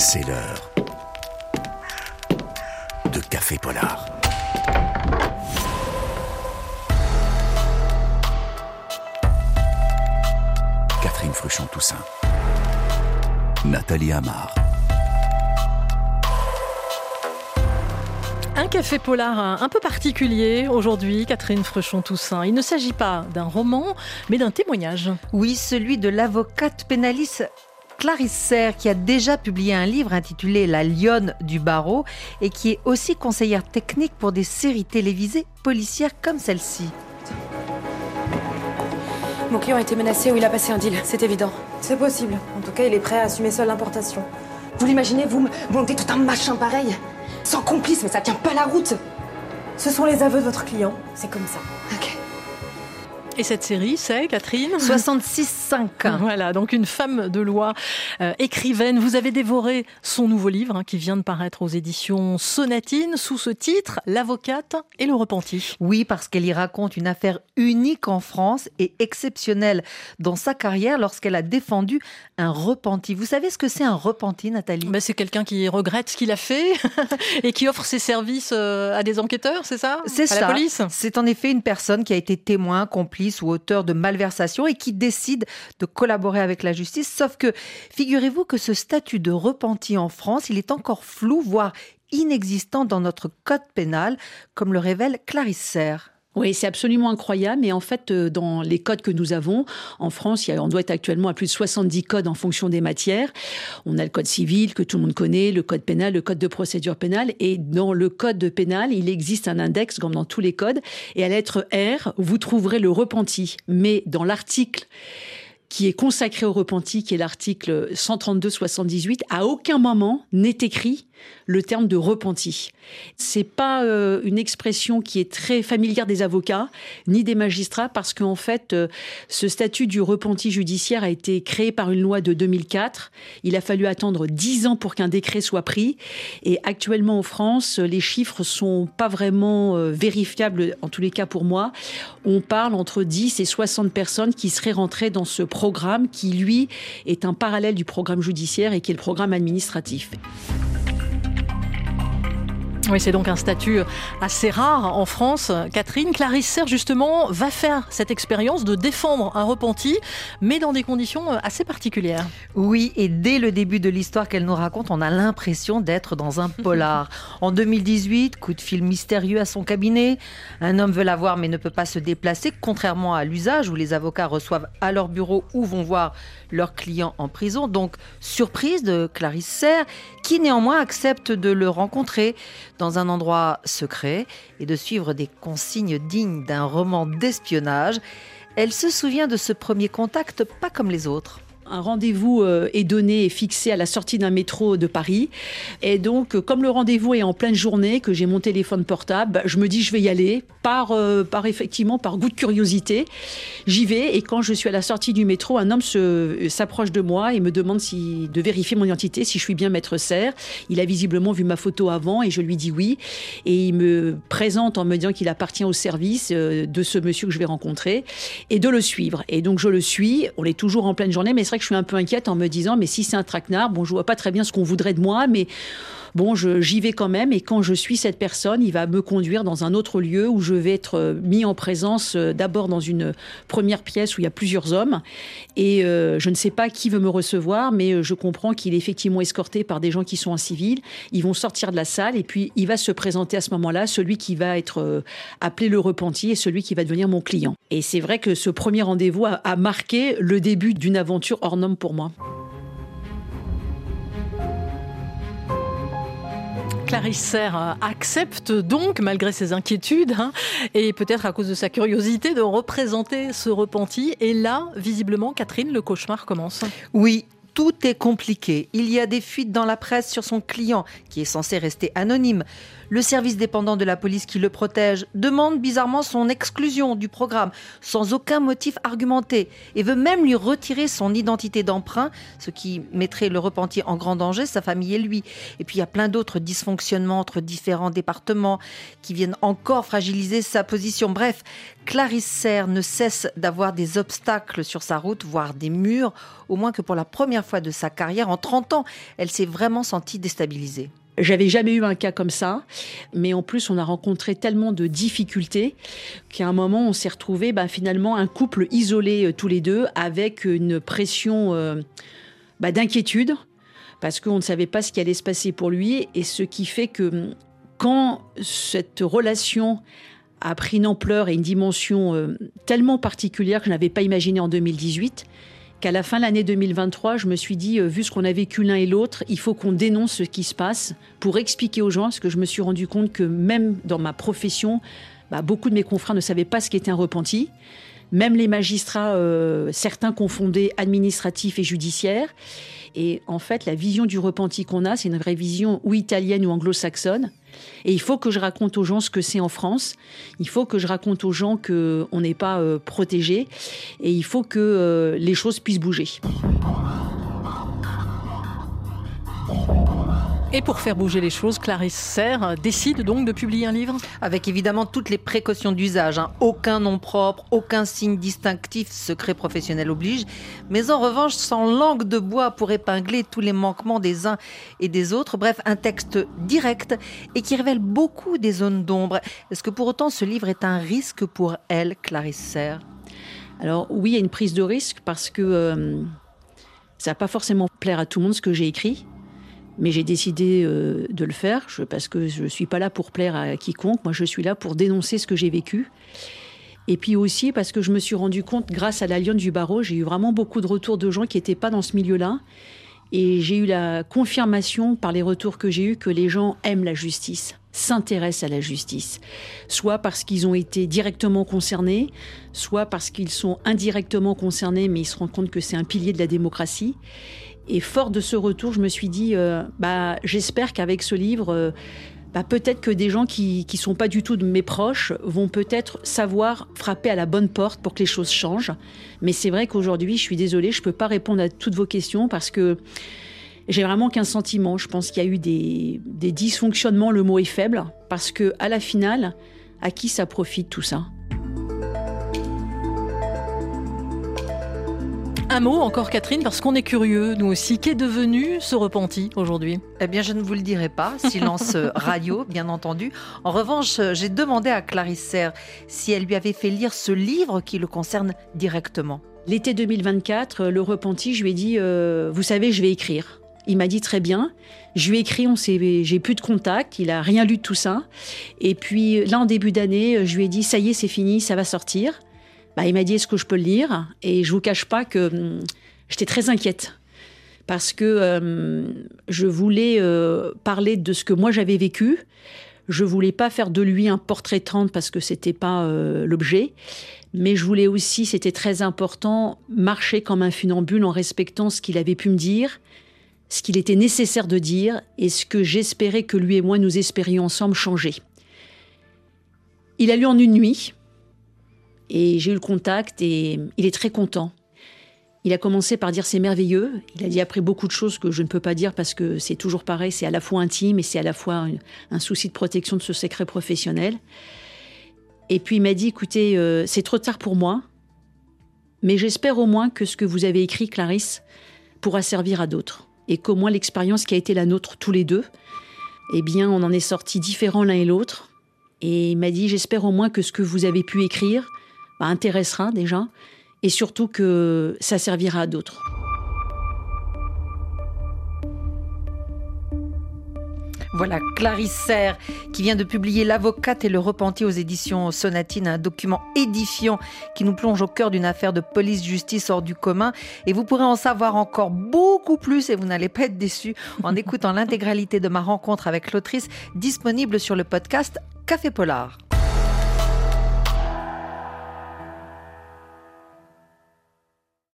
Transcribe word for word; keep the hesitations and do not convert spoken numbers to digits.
C'est l'heure de Café Polar. Catherine Fruchon-Toussaint, Nathalie Amar. Un café polar un peu particulier aujourd'hui, Catherine Fruchon-Toussaint. Il ne s'agit pas d'un roman, mais d'un témoignage. Oui, celui de l'avocate pénaliste Clarisse Serre, qui a déjà publié un livre intitulé La lionne du barreau et qui est aussi conseillère technique pour des séries télévisées policières comme celle-ci. Mon client a été menacé ou il a passé un deal, c'est évident. C'est possible. En tout cas, il est prêt à assumer seul l'importation. Vous l'imaginez, vous me montez tout un machin pareil, sans complice, mais ça tient pas la route. Ce sont les aveux de votre client, c'est comme ça. Ok. Et cette série, c'est, Catherine soixante-six cinq. Voilà, donc une femme de loi, euh, écrivaine. Vous avez dévoré son nouveau livre hein, qui vient de paraître aux éditions Sonatine sous ce titre, L'avocate et le repenti. Oui, parce qu'elle y raconte une affaire unique en France et exceptionnelle dans sa carrière lorsqu'elle a défendu un repenti. Vous savez ce que c'est un repenti, Nathalie ? Ben, c'est quelqu'un qui regrette ce qu'il a fait et qui offre ses services à des enquêteurs, c'est ça ? C'est à ça. La police ? C'est en effet une personne qui a été témoin, complice ou auteur de malversation et qui décide de collaborer avec la justice. Sauf que, figurez-vous que ce statut de repenti en France, il est encore flou, voire inexistant dans notre code pénal, comme le révèle Clarisse Serre. Oui, c'est absolument incroyable. Mais en fait, dans les codes que nous avons, en France, il y a, on doit être actuellement à plus de soixante-dix codes en fonction des matières. On a le code civil, que tout le monde connaît, le code pénal, le code de procédure pénale. Et dans le code pénal, il existe un index, comme dans tous les codes. Et à la lettre R, vous trouverez le repenti. Mais dans l'article qui est consacré au repenti, qui est l'article cent trente-deux soixante-dix-huit, à aucun moment n'est écrit le terme de repenti. C'est pas euh, une expression qui est très familière des avocats ni des magistrats parce qu'en fait, euh, ce statut du repenti judiciaire a été créé par une loi de deux mille quatre. Il a fallu attendre dix ans pour qu'un décret soit pris. Et actuellement en France, les chiffres sont pas vraiment euh, vérifiables, en tous les cas pour moi. On parle entre dix et soixante personnes qui seraient rentrées dans ce programme qui, lui, est un parallèle du programme judiciaire et qui est le programme administratif. Oui, c'est donc un statut assez rare en France. Catherine, Clarisse Serre, justement, va faire cette expérience de défendre un repenti, mais dans des conditions assez particulières. Oui, et dès le début de l'histoire qu'elle nous raconte, on a l'impression d'être dans un polar. En deux mille dix-huit, coup de fil mystérieux à son cabinet. Un homme veut la voir mais ne peut pas se déplacer, contrairement à l'usage où les avocats reçoivent à leur bureau ou vont voir leurs clients en prison. Donc, surprise de Clarisse Serre, qui néanmoins accepte de le rencontrer dans un endroit secret et de suivre des consignes dignes d'un roman d'espionnage. Elle se souvient de ce premier contact pas comme les autres. Un rendez-vous est donné et fixé à la sortie d'un métro de Paris. Et donc, comme le rendez-vous est en pleine journée, que j'ai mon téléphone portable, je me dis je vais y aller, par, euh, par effectivement, par goût de curiosité. J'y vais et quand je suis à la sortie du métro, un homme se, s'approche de moi et me demande si, de vérifier mon identité, si je suis bien maître Serre. Il a visiblement vu ma photo avant et je lui dis oui. Et il me présente en me disant qu'il appartient au service de ce monsieur que je vais rencontrer et de le suivre. Et donc, je le suis. On est toujours en pleine journée, mais c'est vrai que je suis un peu inquiète en me disant mais si c'est un traquenard, bon je vois pas très bien ce qu'on voudrait de moi, mais bon je, j'y vais quand même. Et quand je suis cette personne, il va me conduire dans un autre lieu où je vais être mis en présence d'abord dans une première pièce où il y a plusieurs hommes et euh, je ne sais pas qui veut me recevoir, mais je comprends qu'il est effectivement escorté par des gens qui sont en civil. Ils vont sortir de la salle et puis il va se présenter à ce moment-là celui qui va être appelé le repenti et celui qui va devenir mon client. Et c'est vrai que ce premier rendez-vous a, a marqué le début d'une aventure hors norme pour moi. Clarisse Serre accepte donc, malgré ses inquiétudes, hein, et peut-être à cause de sa curiosité, de représenter ce repenti. Et là, visiblement, Catherine, le cauchemar commence. Oui. Tout est compliqué. Il y a des fuites dans la presse sur son client, qui est censé rester anonyme. Le service dépendant de la police qui le protège demande bizarrement son exclusion du programme, sans aucun motif argumenté, et veut même lui retirer son identité d'emprunt, ce qui mettrait le repenti en grand danger, sa famille et lui. Et puis il y a plein d'autres dysfonctionnements entre différents départements qui viennent encore fragiliser sa position. Bref, Clarisse Serre ne cesse d'avoir des obstacles sur sa route, voire des murs, au moins que pour la première fois fois de sa carrière. En trente ans, elle s'est vraiment sentie déstabilisée. J'avais jamais eu un cas comme ça, mais en plus on a rencontré tellement de difficultés qu'à un moment on s'est retrouvés bah, finalement un couple isolé euh, tous les deux avec une pression euh, bah, d'inquiétude parce qu'on ne savait pas ce qui allait se passer pour lui et ce qui fait que quand cette relation a pris une ampleur et une dimension euh, tellement particulière que je n'avais pas imaginé en deux mille dix-huit, qu'à la fin de l'année deux mille vingt-trois, je me suis dit, euh, vu ce qu'on a vécu l'un et l'autre, il faut qu'on dénonce ce qui se passe pour expliquer aux gens, parce que je me suis rendu compte que même dans ma profession, bah, beaucoup de mes confrères ne savaient pas ce qu'était un repenti. Même les magistrats, euh, certains confondaient administratif et judiciaire. Et en fait, la vision du repenti qu'on a, c'est une vraie vision ou italienne ou anglo-saxonne. Et il faut que je raconte aux gens ce que c'est en France. Il faut que je raconte aux gens qu'on n'est pas euh, protégé. Et il faut que euh, les choses puissent bouger. Et pour faire bouger les choses, Clarisse Serre décide donc de publier un livre ? Avec évidemment toutes les précautions d'usage. Hein. Aucun nom propre, aucun signe distinctif, secret professionnel oblige. Mais en revanche, sans langue de bois pour épingler tous les manquements des uns et des autres. Bref, un texte direct et qui révèle beaucoup des zones d'ombre. Est-ce que pour autant ce livre est un risque pour elle, Clarisse Serre ? Alors oui, il y a une prise de risque parce que euh, ça ne va pas forcément plaire à tout le monde ce que j'ai écrit. Mais j'ai décidé euh, de le faire je, parce que je ne suis pas là pour plaire à quiconque. Moi, je suis là pour dénoncer ce que j'ai vécu. Et puis aussi parce que je me suis rendu compte, grâce à la Lionne du Barreau, j'ai eu vraiment beaucoup de retours de gens qui n'étaient pas dans ce milieu-là. Et j'ai eu la confirmation par les retours que j'ai eus que les gens aiment la justice, s'intéressent à la justice. Soit parce qu'ils ont été directement concernés, soit parce qu'ils sont indirectement concernés, mais ils se rendent compte que c'est un pilier de la démocratie. Et fort de ce retour, je me suis dit, euh, bah, j'espère qu'avec ce livre, euh, bah, peut-être que des gens qui ne sont pas du tout de mes proches vont peut-être savoir frapper à la bonne porte pour que les choses changent. Mais c'est vrai qu'aujourd'hui, je suis désolée, je ne peux pas répondre à toutes vos questions parce que j'ai vraiment qu'un sentiment. Je pense qu'il y a eu des, des dysfonctionnements, le mot est faible, parce qu'à la finale, à qui ça profite tout ça ? Un mot encore, Catherine, parce qu'on est curieux, nous aussi. Qu'est devenu ce repenti aujourd'hui ? Eh bien, je ne vous le dirai pas. Silence radio, bien entendu. En revanche, j'ai demandé à Clarisse Serre si elle lui avait fait lire ce livre qui le concerne directement. L'été deux mille vingt-quatre, le repenti, je lui ai dit euh, « Vous savez, je vais écrire ». Il m'a dit très bien. Je lui ai écrit, on s'est, j'ai plus de contact, il n'a rien lu de tout ça. Et puis là, en début d'année, je lui ai dit « Ça y est, c'est fini, ça va sortir ». Bah, il m'a dit, est-ce que je peux le lire ? Et je ne vous cache pas que hum, j'étais très inquiète parce que hum, je voulais euh, parler de ce que moi j'avais vécu. Je ne voulais pas faire de lui un portrait trente parce que ce n'était pas euh, l'objet. Mais je voulais aussi, c'était très important, marcher comme un funambule en respectant ce qu'il avait pu me dire, ce qu'il était nécessaire de dire et ce que j'espérais que lui et moi nous espérions ensemble changer. Il a lu en une nuit. Et j'ai eu le contact et il est très content. Il a commencé par dire c'est merveilleux. Il a dit après beaucoup de choses que je ne peux pas dire parce que c'est toujours pareil. C'est à la fois intime et c'est à la fois un, un souci de protection de ce secret professionnel. Et puis il m'a dit écoutez, euh, c'est trop tard pour moi. Mais j'espère au moins que ce que vous avez écrit, Clarisse, pourra servir à d'autres. Et qu'au moins l'expérience qui a été la nôtre tous les deux, eh bien on en est sortis différents l'un et l'autre. Et il m'a dit j'espère au moins que ce que vous avez pu écrire Bah, intéressera déjà, et surtout que ça servira à d'autres. Voilà, Clarisse Serre, qui vient de publier L'avocate et le repenti aux éditions Sonatine, un document édifiant qui nous plonge au cœur d'une affaire de police-justice hors du commun. Et vous pourrez en savoir encore beaucoup plus, et vous n'allez pas être déçus, en écoutant l'intégralité de ma rencontre avec l'autrice, disponible sur le podcast Café Polar.